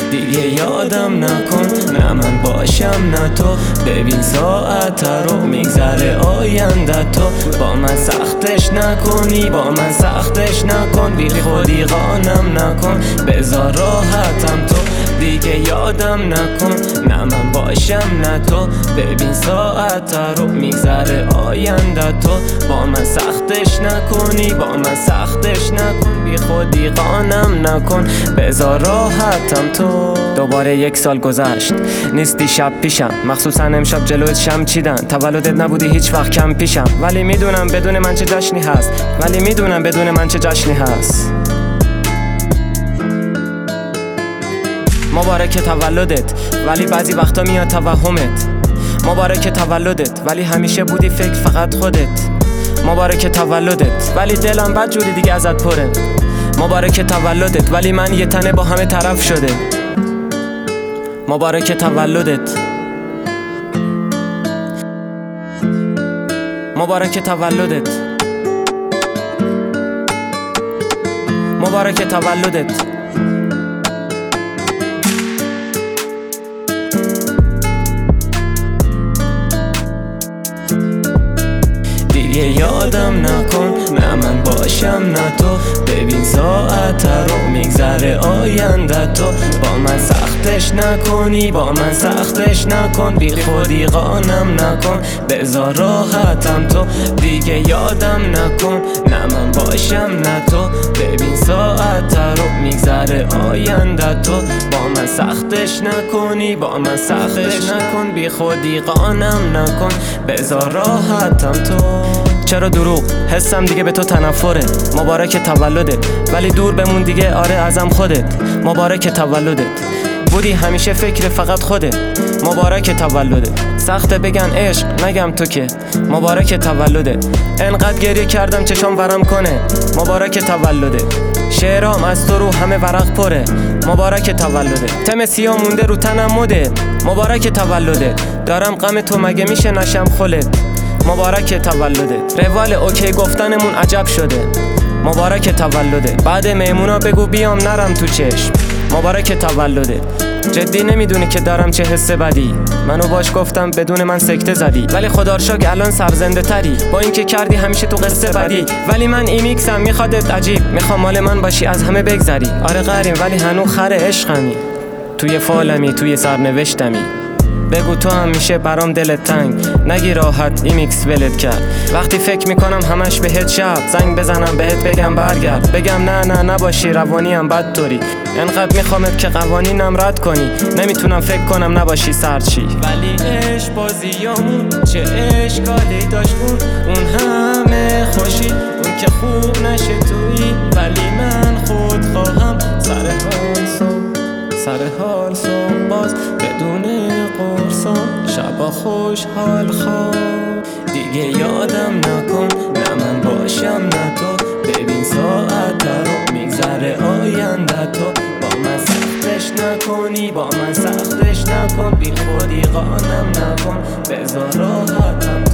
دیگه یادم نکن، نه من باشم نه تو. ببین ساعت رو میگذره آینده تو. با من سختش نکنی، با من سختش نکن. بی خودی قانم نکن، بذار راحتم تو. دیگه یادم نکن، نه من باشم نه تو. ببین ساعت رو میگذره آینده تو. با من سختش نکنی، با من سختش نکن. بی خودی قانم نکن، بذار راحتم تو. دوباره 1 سال گذشت، نیستی شب پیشم. مخصوصا امشب جلوت شم چیدن. تولدت نبودی هیچ وقت کم پیشم. ولی میدونم بدون من چه جشنی هست، ولی میدونم بدون من چه جشنی هست. مبارک تولدت، ولی بعضی وقتا میاد توهمت. مبارک تولدت، ولی همیشه بودی فکر فقط خودت. مبارک تولدت، ولی دلم بد جوری دیگه ازت پره. مبارک تولدت، ولی من یه تنه با همه طرف شده. مبارک تولدت، مبارک تولدت، مبارک تولدت. دیگه یادم نکن، نه من باشم نه تو. ببین ساعت رو میگذره آینده تو. با من سختش نکنی، با من سختش نکن. بی خودی قانم نکن، بذار راحتم تو. دیگه یادم نکن، نه من باشم نه تو. ببین ساعت رو میگذره آینده تو. با من سختش نکنی، با من سختش نکن. بی خودی قانم نکن، بذار راحتم تو. چرا دروغ؟ حسم دیگه به تو تنفره. مبارک تولدت، ولی دور بمون دیگه. آره ازم خودت. مبارک تولدت، بودی همیشه فکر فقط خودت. مبارک تولدت، سخته بگن عشق نگم تو که. مبارک تولدت، انقدر گریه کردم چشام ورم کنه. مبارک تولدت، شعرام از تو رو همه ورق پره. مبارک تولدت، تم سیاه مونده رو تنم مده. مبارک تولدت، دارم غم تو مگه میشه نشم خلت. مبارک تولدت، روال اوکی گفتنمون عجب شده. مبارک تولدت، بعد میمونا بگو بیام نرم تو چشم. مبارک تولدت، جدی نمیدونی که دارم چه حس بدی. منو باش گفتم بدون من سکته زدی، ولی خدا رو شکر الان سرزنده تری. با اینکه کردی همیشه تو قصه بدی، ولی من ایمیکسم میخوادت عجیب. میخوام مال من باشی از همه بگذری. آره قریم ولی هنو خر عشقمی. توی فالمی توی سرنوشتمی. بگو تو همیشه برام دلت تنگ. نگی راحت ایمیکس ولت کرد. وقتی فکر میکنم همش بهت شب زنگ بزنم بهت بگم برگرد. بگم نه نباشی روانیم بد طوری. انقدر میخوامت که قوانینم رد کنی. نمیتونم فکر کنم نباشی سرچی. ولی عشق بازیامون چه اشکالی داشت اون همه خوشی. اون که خوب نشه تویی، ولی من خود خواهم سر حال صبح باز بدون قرصان. شبا خوشحال خواب. دیگه یادم نکن، نه من باشم نه تو. ببین ساعت رو میگذره آینده تو. با من سختش نکنی، با من سختش نکن. بی خودی قانم نکن، بذار راحتم